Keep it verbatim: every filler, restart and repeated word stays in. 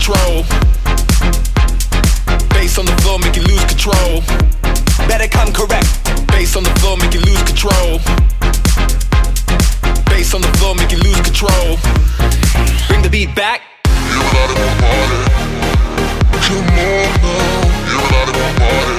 control. Bass on the floor, make you lose control. Better come correct. Bass on the floor, make you lose control. Bass on the floor, make you lose control. Bring the beat back. You're not in my body. Come on now. You're not in my body.